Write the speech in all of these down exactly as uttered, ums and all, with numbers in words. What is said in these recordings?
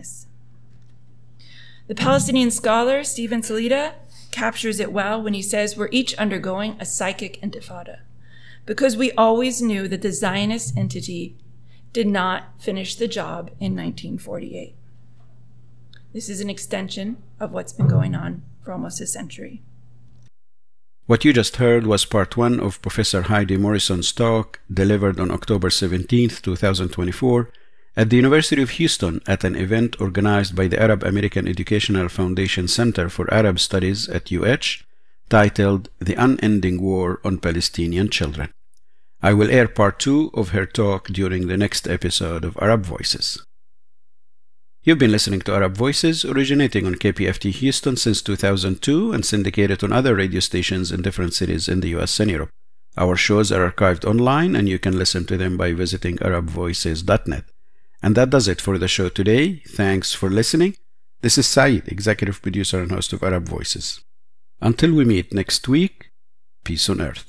this. The Palestinian scholar Stephen Salita captures it well when he says we're each undergoing a psychic intifada because we always knew that the Zionist entity did not finish the job in nineteen forty-eight. This is an extension of what's been going on for almost a century. What you just heard was part one of Professor Heidi Morrison's talk delivered on October seventeenth, twenty twenty-four at the University of Houston at an event organized by the Arab American Educational Foundation Center for Arab Studies at U H, titled The Unending War on Palestinian Children. I will air part two of her talk during the next episode of Arab Voices. You've been listening to Arab Voices, originating on K P F T Houston since two thousand two and syndicated on other radio stations in different cities in the U S and Europe. Our shows are archived online and you can listen to them by visiting arab voices dot net. And that does it for the show today. Thanks for listening. This is Saeed, executive producer and host of Arab Voices. Until we meet next week, peace on earth.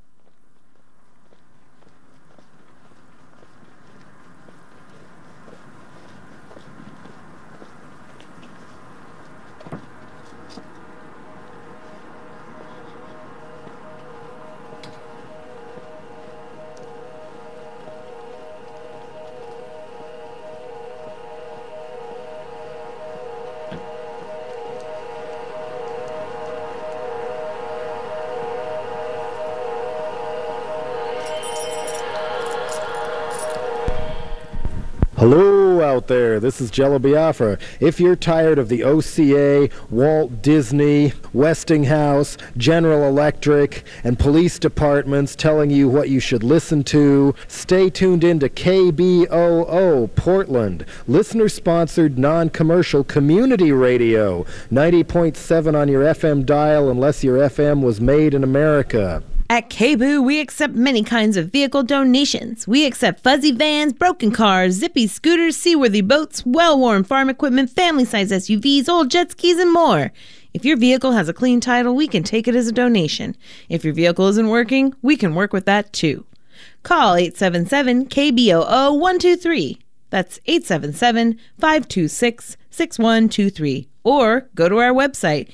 Hello out there, this is Jello Biafra. If you're tired of the O C A, Walt Disney, Westinghouse, General Electric, and police departments telling you what you should listen to, stay tuned into K B O O Portland, listener-sponsored non-commercial community radio, ninety point seven on your F M dial unless your F M was made in America. At K B O O, we accept many kinds of vehicle donations. We accept fuzzy vans, broken cars, zippy scooters, seaworthy boats, well-worn farm equipment, family-size S U Vs, old jet skis, and more. If your vehicle has a clean title, we can take it as a donation. If your vehicle isn't working, we can work with that too. Call eight seven seven K B O O one two three. That's eight seven seven, five two six, six one two three. Or go to our website,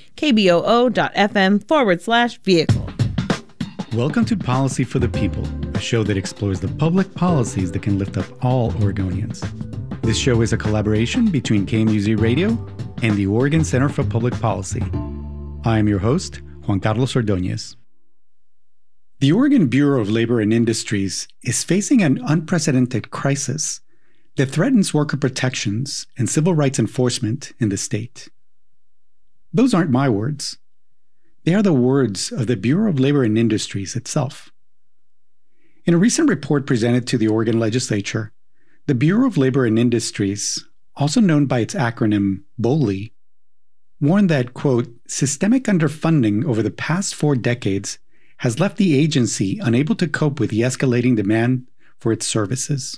kboo.fm forward slash vehicle. Welcome to Policy for the People, a show that explores the public policies that can lift up all Oregonians. This show is a collaboration between K M U Z Radio and the Oregon Center for Public Policy. I am your host, Juan Carlos Ordóñez. The Oregon Bureau of Labor and Industries is facing an unprecedented crisis that threatens worker protections and civil rights enforcement in the state. Those aren't my words. They are the words of the Bureau of Labor and Industries itself. In a recent report presented to the Oregon Legislature, the Bureau of Labor and Industries, also known by its acronym BOLI, warned that, quote, systemic underfunding over the past four decades has left the agency unable to cope with the escalating demand for its services.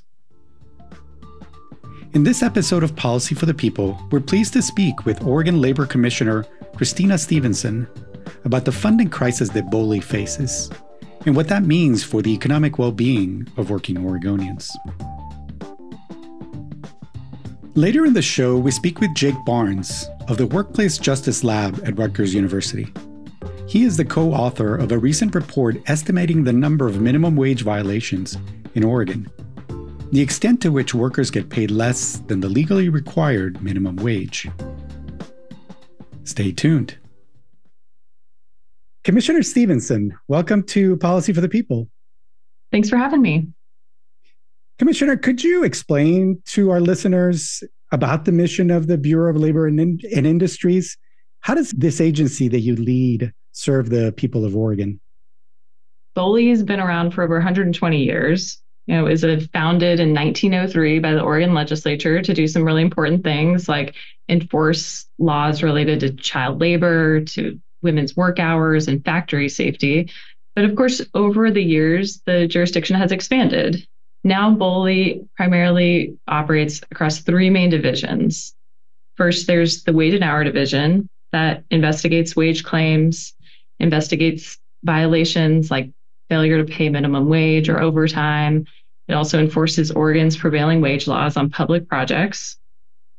In this episode of Policy for the People, we're pleased to speak with Oregon Labor Commissioner Christina Stevenson about the funding crisis that BOLI faces and what that means for the economic well-being of working Oregonians. Later in the show, we speak with Jake Barnes of the Workplace Justice Lab at Rutgers University. He is the co-author of a recent report estimating the number of minimum wage violations in Oregon, the extent to which workers get paid less than the legally required minimum wage. Stay tuned. Commissioner Stevenson, welcome to Policy for the People. Thanks for having me. Commissioner, could you explain to our listeners about the mission of the Bureau of Labor and, In- and Industries? How does this agency that you lead serve the people of Oregon? BOLI has been around for over one hundred twenty years. You know, it was founded in nineteen oh three by the Oregon legislature to do some really important things like enforce laws related to child labor, to women's work hours, and factory safety. But of course, over the years, the jurisdiction has expanded. Now, BOLI primarily operates across three main divisions. First, there's the Wage and Hour Division that investigates wage claims, investigates violations like failure to pay minimum wage or overtime. It also enforces Oregon's prevailing wage laws on public projects.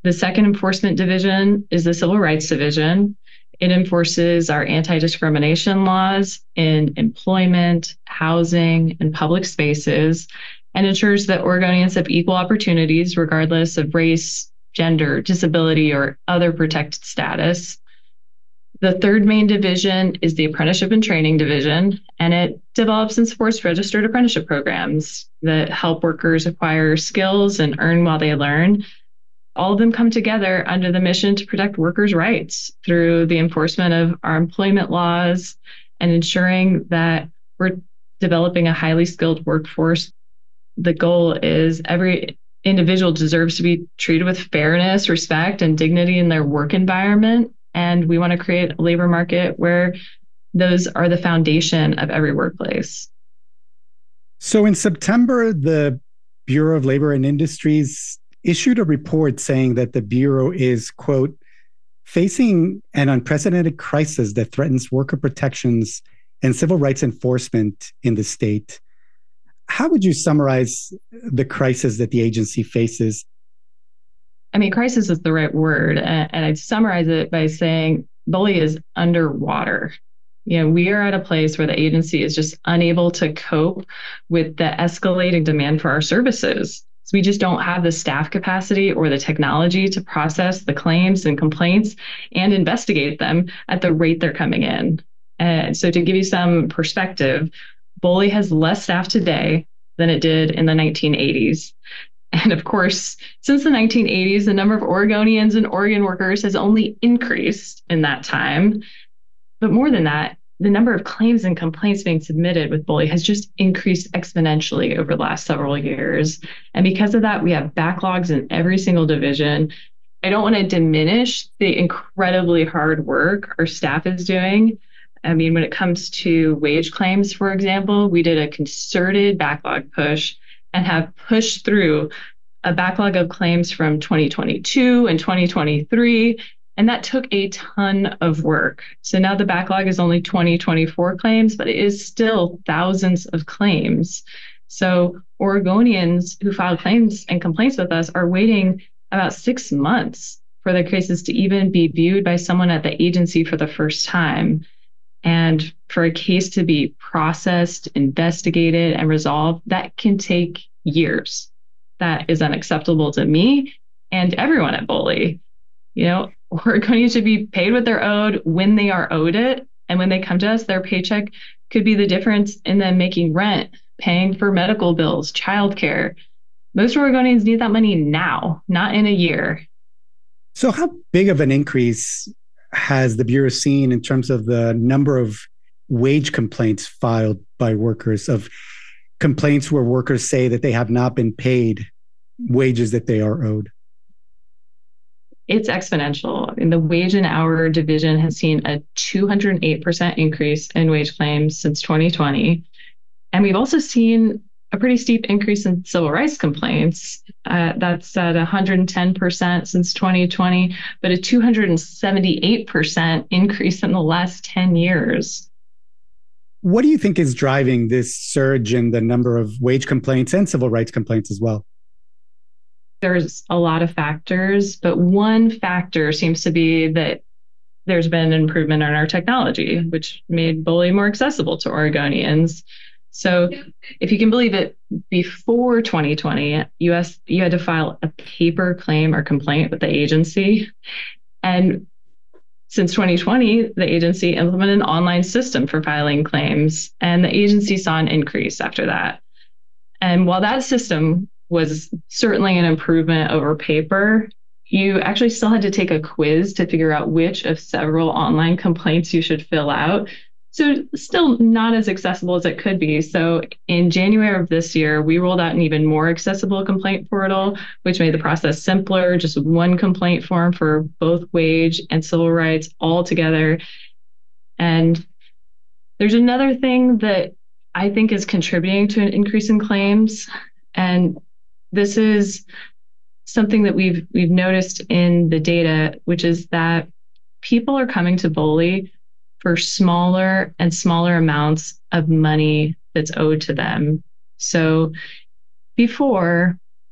The second enforcement division is the Civil Rights Division. It enforces our anti-discrimination laws in employment, housing, and public spaces, and ensures that Oregonians have equal opportunities regardless of race, gender, disability, or other protected status. The third main division is the Apprenticeship and Training Division, and it develops and supports registered apprenticeship programs that help workers acquire skills and earn while they learn. All of them come together under the mission to protect workers' rights through the enforcement of our employment laws and ensuring that we're developing a highly skilled workforce. The goal is every individual deserves to be treated with fairness, respect, and dignity in their work environment. And we want to create a labor market where those are the foundation of every workplace. So in September, the Bureau of Labor and Industries issued a report saying that the Bureau is, quote, facing an unprecedented crisis that threatens worker protections and civil rights enforcement in the state. How would you summarize the crisis that the agency faces? I mean, crisis is the right word. And I'd summarize it by saying BOLI is underwater. You know, we are at a place where the agency is just unable to cope with the escalating demand for our services. So we just don't have the staff capacity or the technology to process the claims and complaints and investigate them at the rate they're coming in. And so to give you some perspective, BOLI has less staff today than it did in the nineteen eighties. And of course, since the nineteen eighties, the number of Oregonians and Oregon workers has only increased in that time. But more than that, the number of claims and complaints being submitted with BOLI has just increased exponentially over the last several years. And because of that, we have backlogs in every single division. I don't want to diminish the incredibly hard work our staff is doing. I mean, when it comes to wage claims, for example, we did a concerted backlog push and have pushed through a backlog of claims from twenty twenty-two and twenty twenty-three. And that took a ton of work. So now the backlog is only twenty twenty-four claims, but it is still thousands of claims. So Oregonians who file claims and complaints with us are waiting about six months for their cases to even be viewed by someone at the agency for the first time. And for a case to be processed, investigated, and resolved, that can take years. That is unacceptable to me and everyone at BOLI. You know, Oregonians should be paid what they're owed when they are owed it. And when they come to us, their paycheck could be the difference in them making rent, paying for medical bills, childcare. Most Oregonians need that money now, not in a year. So how big of an increase has the Bureau seen in terms of the number of wage complaints filed by workers, of complaints where workers say that they have not been paid wages that they are owed? It's exponential. And the wage and hour division has seen a two hundred eight percent increase in wage claims since twenty twenty. And we've also seen a pretty steep increase in civil rights complaints. Uh, that's at one hundred ten percent since twenty twenty, but a two hundred seventy-eight percent increase in the last ten years. What do you think is driving this surge in the number of wage complaints and civil rights complaints as well? There's a lot of factors, but one factor seems to be that there's been an improvement in our technology, which made BOLI more accessible to Oregonians. So if you can believe it, before twenty twenty, U S you had to file a paper claim or complaint with the agency. And since twenty twenty, the agency implemented an online system for filing claims, and the agency saw an increase after that. And while that system was certainly an improvement over paper, you actually still had to take a quiz to figure out which of several online complaints you should fill out. So still not as accessible as it could be. So in January of this year, we rolled out an even more accessible complaint portal, which made the process simpler, just one complaint form for both wage and civil rights all together. And there's another thing that I think is contributing to an increase in claims. And this is something that we've we've noticed in the data, which is that people are coming to BOLI for smaller and smaller amounts of money that's owed to them. So before,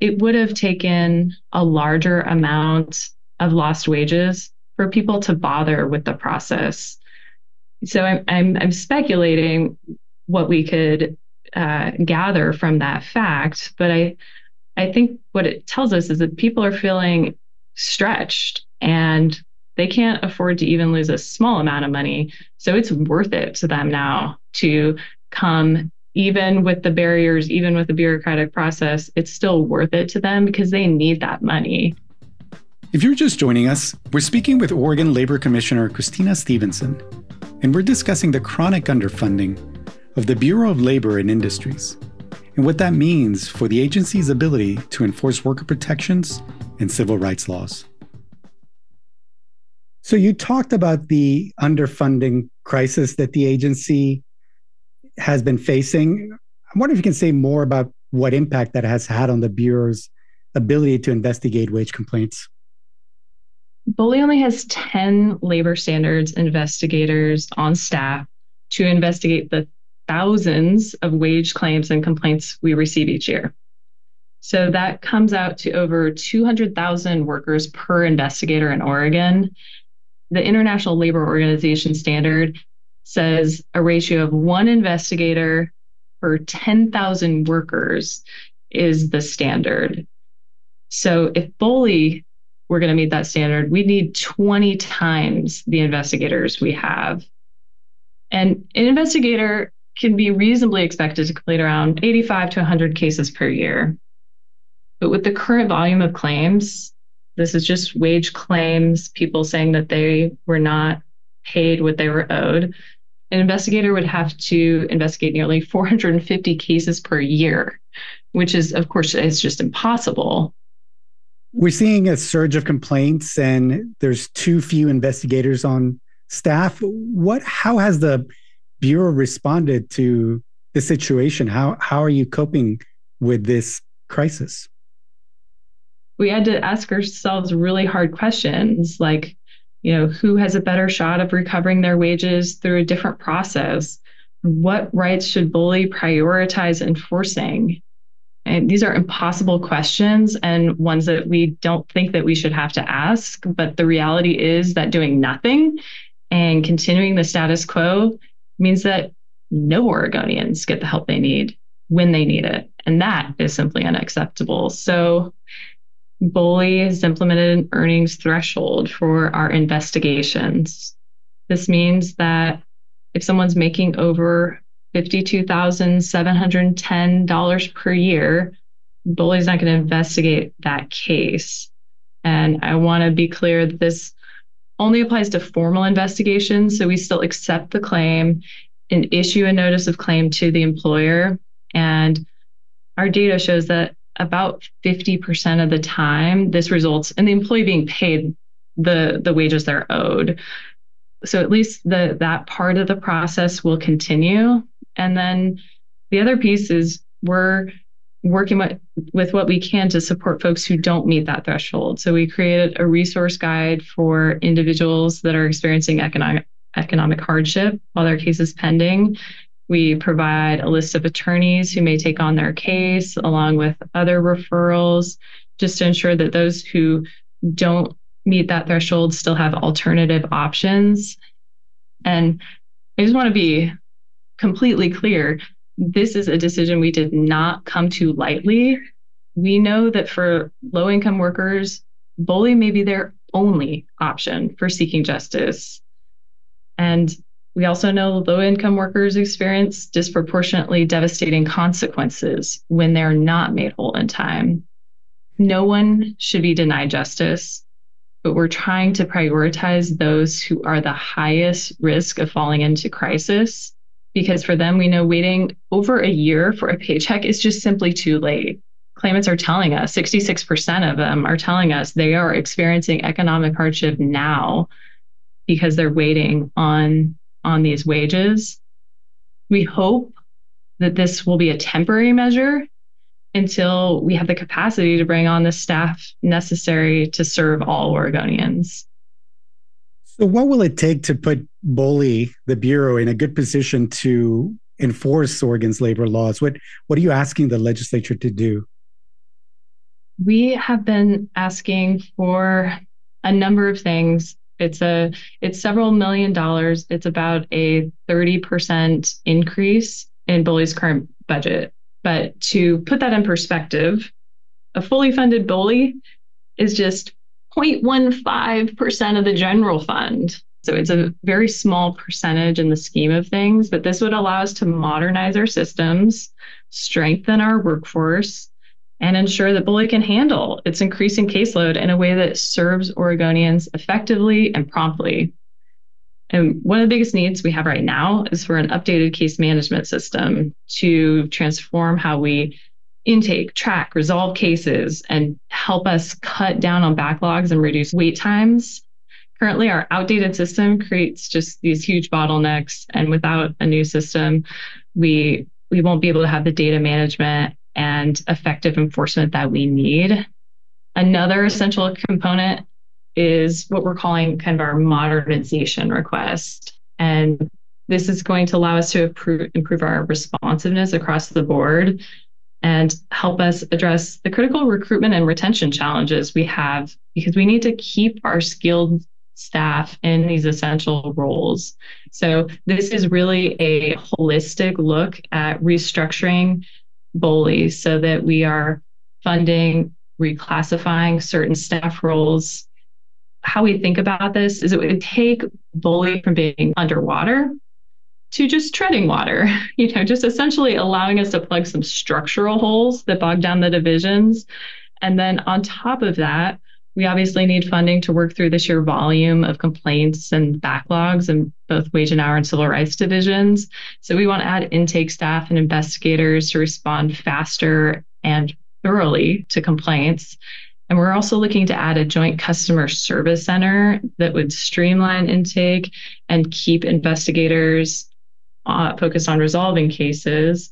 it would have taken a larger amount of lost wages for people to bother with the process. So I'm I'm, I'm speculating what we could uh, gather from that fact, but I I think what it tells us is that people are feeling stretched and they can't afford to even lose a small amount of money. So it's worth it to them now to come, even with the barriers, even with the bureaucratic process, it's still worth it to them because they need that money. If you're just joining us, we're speaking with Oregon Labor Commissioner Christina Stevenson, and we're discussing the chronic underfunding of the Bureau of Labor and Industries and what that means for the agency's ability to enforce worker protections and civil rights laws. So you talked about the underfunding crisis that the agency has been facing. I wonder if you can say more about what impact that has had on the Bureau's ability to investigate wage complaints. BOLI only has ten labor standards investigators on staff to investigate the thousands of wage claims and complaints we receive each year. So that comes out to over two hundred thousand workers per investigator in Oregon. The International Labor Organization standard says a ratio of one investigator per ten thousand workers is the standard. So if BOLI were going to meet that standard, we need twenty times the investigators we have. And an investigator can be reasonably expected to complete around eighty-five to one hundred cases per year. But with the current volume of claims, this is just wage claims, people saying that they were not paid what they were owed. An investigator would have to investigate nearly four hundred fifty cases per year, which is, of course, is just impossible. We're seeing a surge of complaints and there's too few investigators on staff. What, how has the Bureau responded to the situation? How, how are you coping with this crisis? We had to ask ourselves really hard questions like, you know, who has a better shot of recovering their wages through a different process? What rights should BOLI prioritize enforcing? And these are impossible questions and ones that we don't think that we should have to ask. But the reality is that doing nothing and continuing the status quo means that no Oregonians get the help they need when they need it. And that is simply unacceptable. So BOLI has implemented an earnings threshold for our investigations. This means that if someone's making over fifty-two thousand seven hundred ten dollars per year, BOLI is not going to investigate that case. And I want to be clear that this only applies to formal investigations. So we still accept the claim and issue a notice of claim to the employer. And our data shows that about fifty percent of the time, this results in the employee being paid the, the wages they're owed. So at least the that part of the process will continue. And then the other piece is we're working with, with what we can to support folks who don't meet that threshold. So we created a resource guide for individuals that are experiencing economic economic hardship while their case is pending. We provide a list of attorneys who may take on their case, along with other referrals, just to ensure that those who don't meet that threshold still have alternative options. And I just want to be completely clear, this is a decision we did not come to lightly. We know that for low-income workers, BOLI may be their only option for seeking justice. And we also know low-income workers experience disproportionately devastating consequences when they're not made whole in time. No one should be denied justice, but we're trying to prioritize those who are the highest risk of falling into crisis, because for them, we know waiting over a year for a paycheck is just simply too late. Claimants are telling us, sixty-six percent of them are telling us they are experiencing economic hardship now because they're waiting on on these wages. We hope that this will be a temporary measure until we have the capacity to bring on the staff necessary to serve all Oregonians. So what will it take to put BOLI, the Bureau, in a good position to enforce Oregon's labor laws? What, what are you asking the legislature to do? We have been asking for a number of things. It's a it's several million dollars. It's about a thirty percent increase in BOLI's current budget. But to put that in perspective, a fully funded BOLI is just zero point one five percent of the general fund. So it's a very small percentage in the scheme of things, but this would allow us to modernize our systems, strengthen our workforce, and ensure that BOLI can handle its increasing caseload in a way that serves Oregonians effectively and promptly. And one of the biggest needs we have right now is for an updated case management system to transform how we intake, track, resolve cases, and help us cut down on backlogs and reduce wait times. Currently, our outdated system creates just these huge bottlenecks, and without a new system, we we won't be able to have the data management and effective enforcement that we need. Another essential component is what we're calling kind of our modernization request. And this is going to allow us to improve, improve our responsiveness across the board and help us address the critical recruitment and retention challenges we have, because we need to keep our skilled staff in these essential roles. So this is really a holistic look at restructuring BOLI so that we are funding, reclassifying certain staff roles. How we think about this is it would take BOLI from being underwater to just treading water, you know, just essentially allowing us to plug some structural holes that bog down the divisions. And then on top of that, we obviously need funding to work through the sheer volume of complaints and backlogs in both wage and hour and civil rights divisions. So we want to add intake staff and investigators to respond faster and thoroughly to complaints. And we're also looking to add a joint customer service center that would streamline intake and keep investigators uh, focused on resolving cases.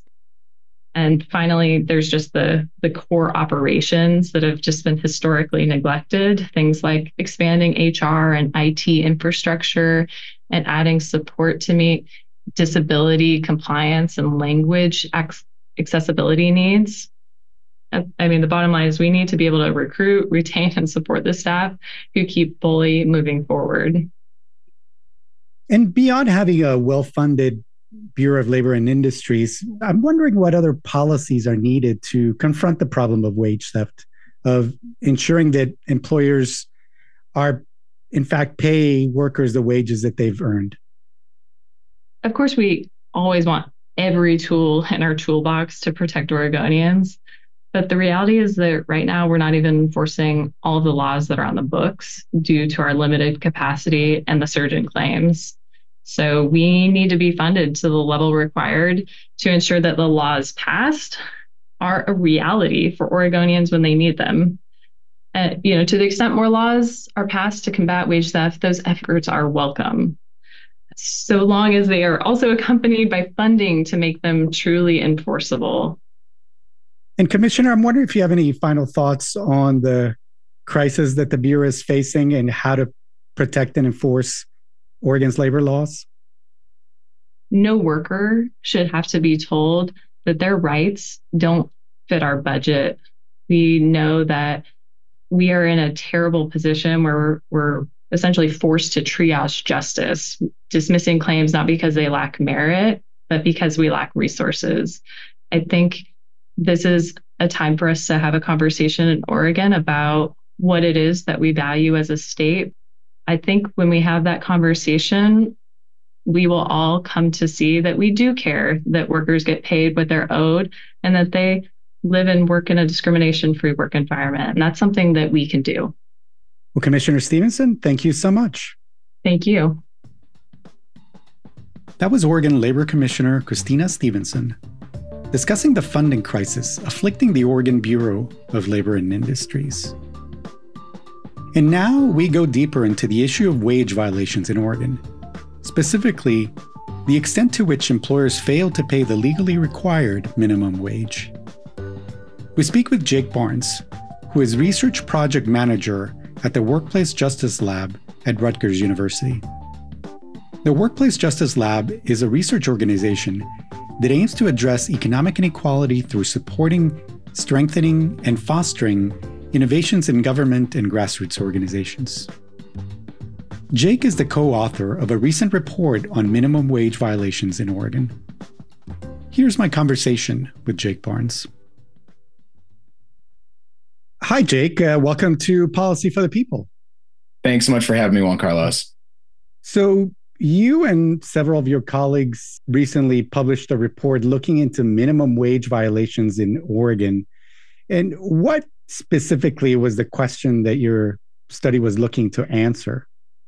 And finally, there's just the, the core operations that have just been historically neglected, things like expanding H R and I T infrastructure and adding support to meet disability compliance and language ac- accessibility needs. I mean, the bottom line is we need to be able to recruit, retain, and support the staff who keep BOLI moving forward. And beyond having a well-funded Bureau of Labor and Industries, I'm wondering what other policies are needed to confront the problem of wage theft, of ensuring that employers are, in fact, pay workers the wages that they've earned. Of course, we always want every tool in our toolbox to protect Oregonians. But the reality is that right now we're not even enforcing all of the laws that are on the books due to our limited capacity and the surge in claims. So we need to be funded to the level required to ensure that the laws passed are a reality for Oregonians when they need them. Uh, you know, to the extent more laws are passed to combat wage theft, those efforts are welcome, so long as they are also accompanied by funding to make them truly enforceable. And Commissioner, I'm wondering if you have any final thoughts on the crisis that the Bureau is facing and how to protect and enforce Oregon's labor laws? No worker should have to be told that their rights don't fit our budget. We know that we are in a terrible position where we're essentially forced to triage justice, dismissing claims not because they lack merit, but because we lack resources. I think this is a time for us to have a conversation in Oregon about what it is that we value as a state. I think when we have that conversation, we will all come to see that we do care that workers get paid what they're owed and that they live and work in a discrimination-free work environment. And that's something that we can do. Well, Commissioner Stevenson, thank you so much. Thank you. That was Oregon Labor Commissioner Christina Stevenson discussing the funding crisis afflicting the Oregon Bureau of Labor and Industries. And now we go deeper into the issue of wage violations in Oregon, specifically the extent to which employers fail to pay the legally required minimum wage. We speak with Jake Barnes, who is Research Project Manager at the Workplace Justice Lab at Rutgers University. The Workplace Justice Lab is a research organization that aims to address economic inequality through supporting, strengthening, and fostering Innovations in Government and Grassroots Organizations. Jake is the co-author of a recent report on minimum wage violations in Oregon. Here's my conversation with Jake Barnes. Hi, Jake. Uh, welcome to Policy for the People. Thanks so much for having me, Juan Carlos. So you and several of your colleagues recently published a report looking into minimum wage violations in Oregon. And what specifically was the question that your study was looking to answer?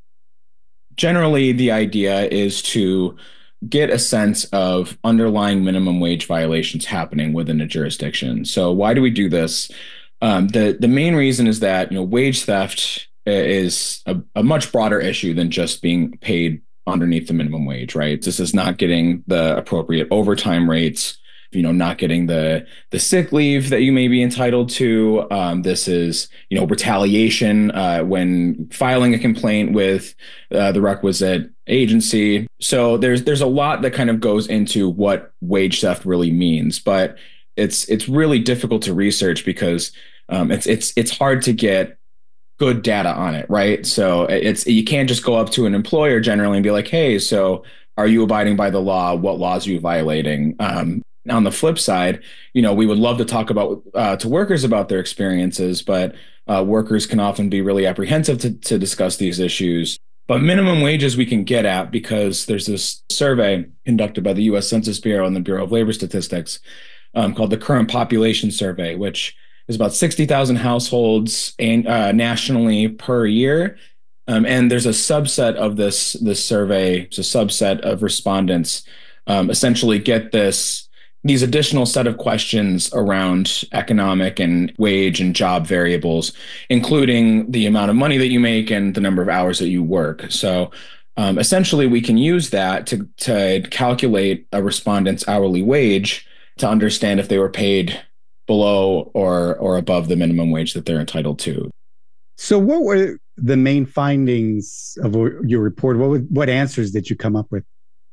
Generally, the idea is to get a sense of underlying minimum wage violations happening within a jurisdiction. So why do we do this? Um, the, the main reason is that, you know, wage theft is a, a much broader issue than just being paid underneath the minimum wage, right? This is not getting the appropriate overtime rates, you know, not getting the the sick leave that you may be entitled to. Um, this is, you know, retaliation uh, when filing a complaint with uh, the requisite agency. So there's there's a lot that kind of goes into what wage theft really means, but it's it's really difficult to research because um, it's it's it's hard to get good data on it, right? So it's you can't just go up to an employer generally and be like, hey, so are you abiding by the law? What laws are you violating? Um, on the flip side, you know, we would love to talk about uh, to workers about their experiences, but uh, workers can often be really apprehensive to, to discuss these issues. But minimum wages we can get at because there's this survey conducted by the U S Census Bureau and the Bureau of Labor Statistics um, called the Current Population Survey, which is about sixty thousand households and, uh, nationally per year. Um, and there's a subset of this, this survey, it's a subset of respondents um, essentially get this, these additional set of questions around economic and wage and job variables, including the amount of money that you make and the number of hours that you work. So um, essentially we can use that to, to calculate a respondent's hourly wage to understand if they were paid below or or above the minimum wage that they're entitled to. So what were the main findings of your report? What what answers did you come up with?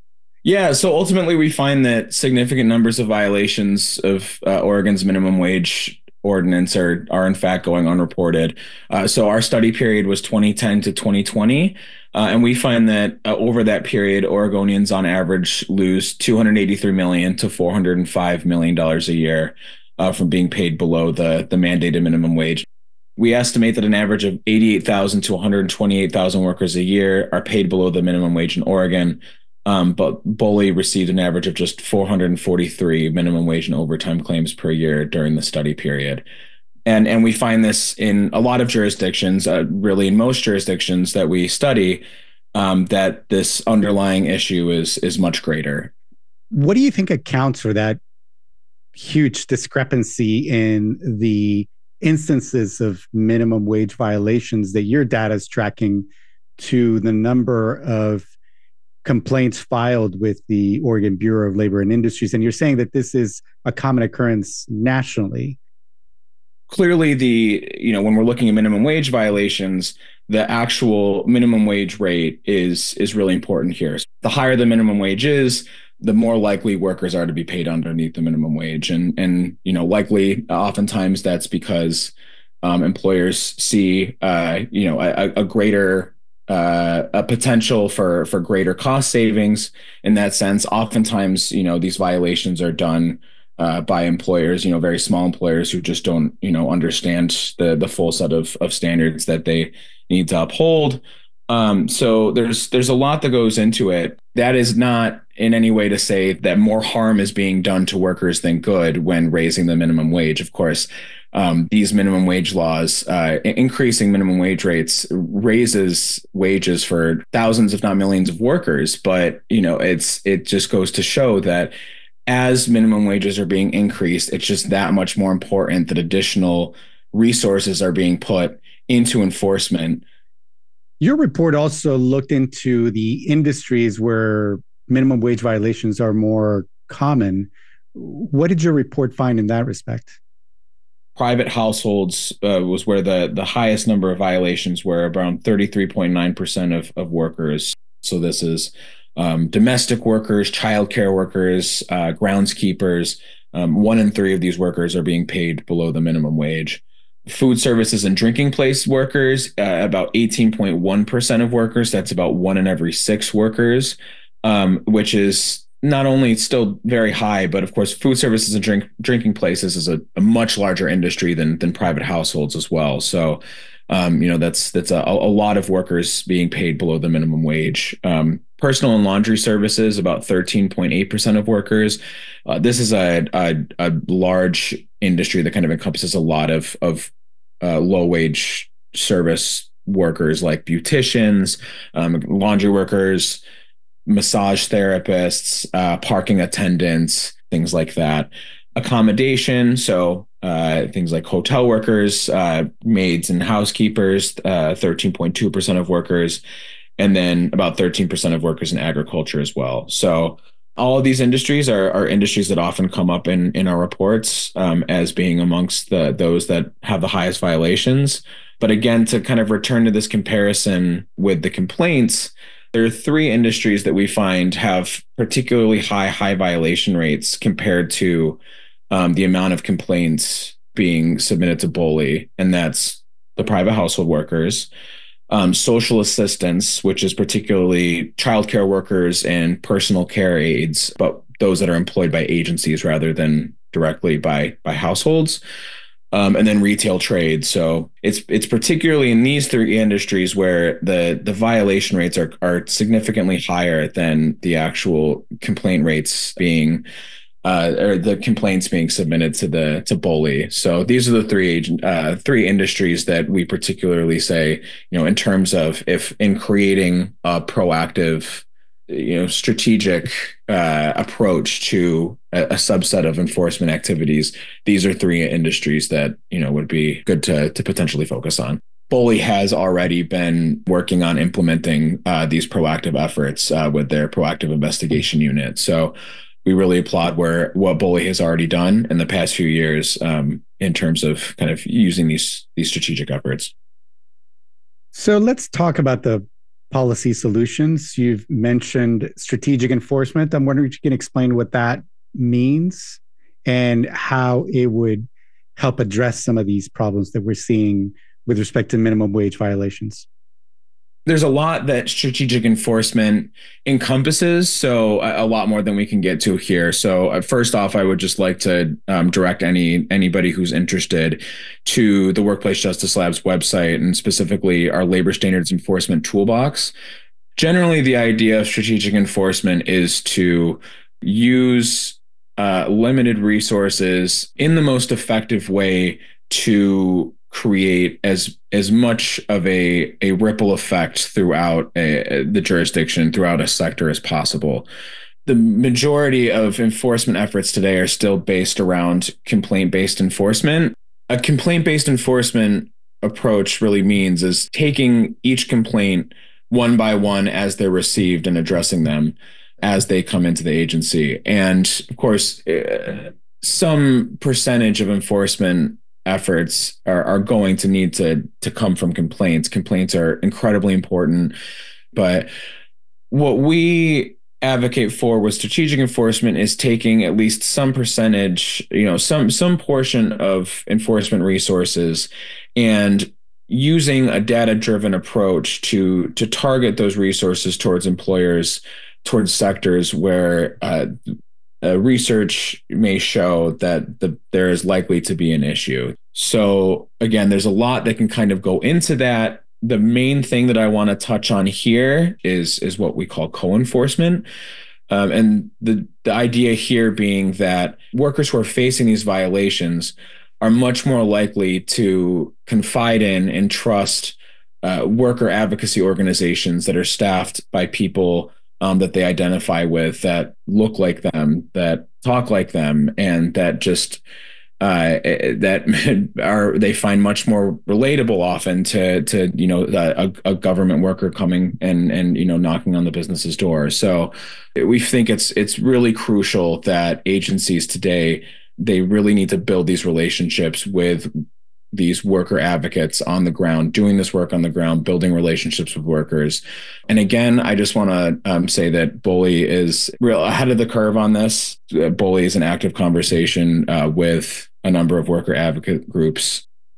Yeah, so ultimately we find that significant numbers of violations of uh, Oregon's minimum wage ordinance are are in fact going unreported. Uh, so our study period was twenty ten to twenty twenty. Uh, and we find that uh, over that period, Oregonians on average lose two hundred eighty-three million dollars to four hundred five million dollars a year uh, from being paid below the, the mandated minimum wage. We estimate that an average of eighty-eight thousand to one hundred twenty-eight thousand workers a year are paid below the minimum wage in Oregon. Um, but B O L I received an average of just four hundred forty-three minimum wage and overtime claims per year during the study period. And, and we find this in a lot of jurisdictions, uh, really in most jurisdictions that we study, um, that this underlying issue is, is much greater. What do you think accounts for that huge discrepancy in the instances of minimum wage violations that your data is tracking to the number of complaints filed with the Oregon Bureau of Labor and Industries? And you're saying that this is a common occurrence nationally. Clearly, the, you know, when we're looking at minimum wage violations, the actual minimum wage rate is is really important here. The higher the minimum wage is, the more likely workers are to be paid underneath the minimum wage. And, and you know, likely, oftentimes that's because um, employers see, uh, you know, a, a greater uh, a potential for for greater cost savings in that sense. Oftentimes, you know, these violations are done uh, by employers, you know, very small employers who just don't, you know, understand the the full set of of standards that they need to uphold. Um, so there's there's a lot that goes into it. That is not in any way to say that more harm is being done to workers than good when raising the minimum wage. Of course, um, these minimum wage laws, uh, increasing minimum wage rates raises wages for thousands, if not millions, of workers. But you know, it's it just goes to show that as minimum wages are being increased, it's just that much more important that additional resources are being put into enforcement. Your report also looked into the industries where minimum wage violations are more common. What did your report find in that respect? Private households uh, was where the, the highest number of violations were, around thirty-three point nine percent of, of workers. So this is um, domestic workers, childcare workers, uh, groundskeepers. Um, one in three of these workers are being paid below the minimum wage. Food services and drinking place workers, uh, about eighteen point one percent of workers. That's about one in every six workers, um, which is not only still very high, but of course, food services and drink drinking places is a, a much larger industry than than private households as well. So, um, you know, that's that's a, a lot of workers being paid below the minimum wage. Um, personal and laundry services, about thirteen point eight percent of workers. Uh, this is a, a a large industry that kind of encompasses a lot of of uh, low wage service workers like beauticians, um, laundry workers, massage therapists, uh, parking attendants, things like that. Accommodation, so uh, things like hotel workers, uh, maids and housekeepers, uh, thirteen point two percent of workers, and then about thirteen percent of workers in agriculture as well. So all of these industries are, are industries that often come up in, in our reports um, as being amongst the those that have the highest violations. But again, to kind of return to this comparison with the complaints, there are three industries that we find have particularly high, high violation rates compared to um, the amount of complaints being submitted to BOLI, and that's the private household workers, um, social assistants, which is particularly childcare workers and personal care aides, but those that are employed by agencies rather than directly by by households. Um, and then retail trade. So it's it's particularly in these three industries where the the violation rates are are significantly higher than the actual complaint rates being uh, or the complaints being submitted to the to BOLI. So these are the three agent uh, three industries that we particularly say, you know, in terms of if in creating a proactive, you know, strategic uh, approach to a, a subset of enforcement activities, these are three industries that, you know, would be good to to potentially focus on. BOLI has already been working on implementing uh, these proactive efforts uh, with their proactive investigation unit. So we really applaud where what BOLI has already done in the past few years um, in terms of kind of using these these strategic efforts. So let's talk about the policy solutions. You've mentioned strategic enforcement. I'm wondering if you can explain what that means and how it would help address some of these problems that we're seeing with respect to minimum wage violations. There's a lot that strategic enforcement encompasses, so a, a lot more than we can get to here. So uh, first off, I would just like to um, direct any anybody who's interested to the Workplace Justice Lab's website, and specifically our Labor Standards Enforcement Toolbox. Generally, the idea of strategic enforcement is to use uh, limited resources in the most effective way to create as as much of a a ripple effect throughout a, the jurisdiction, throughout a sector as possible. The majority of enforcement efforts today are still based around complaint-based enforcement. A complaint-based enforcement approach really means is taking each complaint one by one as they're received and addressing them as they come into the agency. And of course, uh, some percentage of enforcement efforts are, are going to need to to come from complaints. Complaints are incredibly important, but what we advocate for with strategic enforcement is taking at least some percentage, you know, some some portion of enforcement resources and using a data-driven approach to to target those resources towards employers, towards sectors where uh, Uh, research may show that the, there is likely to be an issue. So again, there's a lot that can kind of go into that. The main thing that I want to touch on here is, is what we call co-enforcement. Um, and the, the idea here being that workers who are facing these violations are much more likely to confide in and trust uh, worker advocacy organizations that are staffed by people Um, that they identify with, that look like them, that talk like them, and that just uh, that are they find much more relatable often to to you know a, a government worker coming and and you know knocking on the business's door. So we think it's it's really crucial that agencies today, they really need to build these relationships with these worker advocates on the ground, doing this work on the ground, building relationships with workers. And again, I just want to um, say that BOLI is real ahead of the curve on this. Uh, BOLI is an active conversation uh, with a number of worker advocate groups.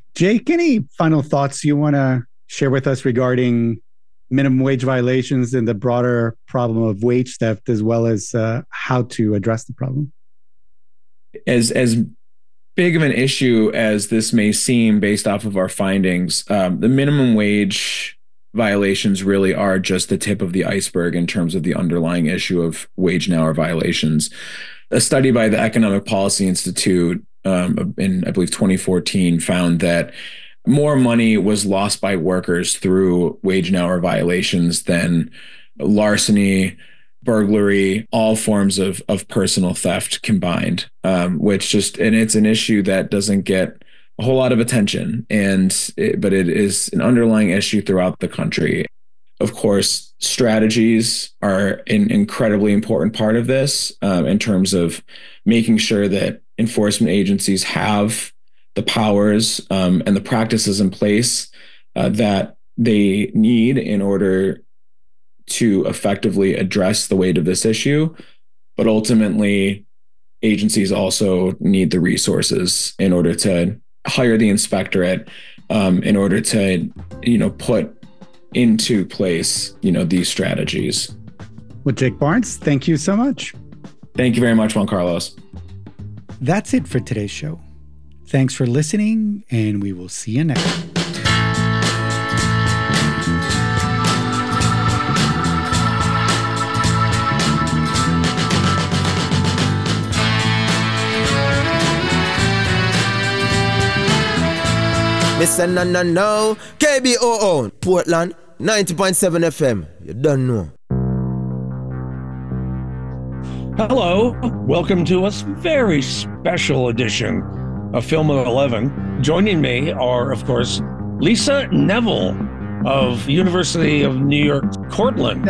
Jake, any final thoughts you want to share with us regarding minimum wage violations and the broader problem of wage theft, as well as uh, how to address the problem? As as big of an issue as this may seem based off of our findings, um, the minimum wage violations really are just the tip of the iceberg in terms of the underlying issue of wage and hour violations. A study by the Economic Policy Institute um, in, I believe, twenty fourteen found that more money was lost by workers through wage and hour violations than larceny, burglary, all forms of, of personal theft combined, um, which just, and it's an issue that doesn't get a whole lot of attention, and it, but it is an underlying issue throughout the country. Of course, strategies are an incredibly important part of this um, in terms of making sure that enforcement agencies have the powers um, and the practices in place uh, that they need in order to effectively address the weight of this issue. But ultimately, agencies also need the resources in order to hire the inspectorate, um, in order to, you know, put into place, you know, these strategies. Well, Jake Barnes, thank you so much. Thank you very much, Juan Carlos. That's it for today's show. Thanks for listening, and we will see you next time. Mister No No No, K B O O, Portland, ninety point seven F M. You don't know. Hello, welcome to a very special edition of Film at eleven. Joining me are, of course, Lisa Neville of University of New York, Cortland.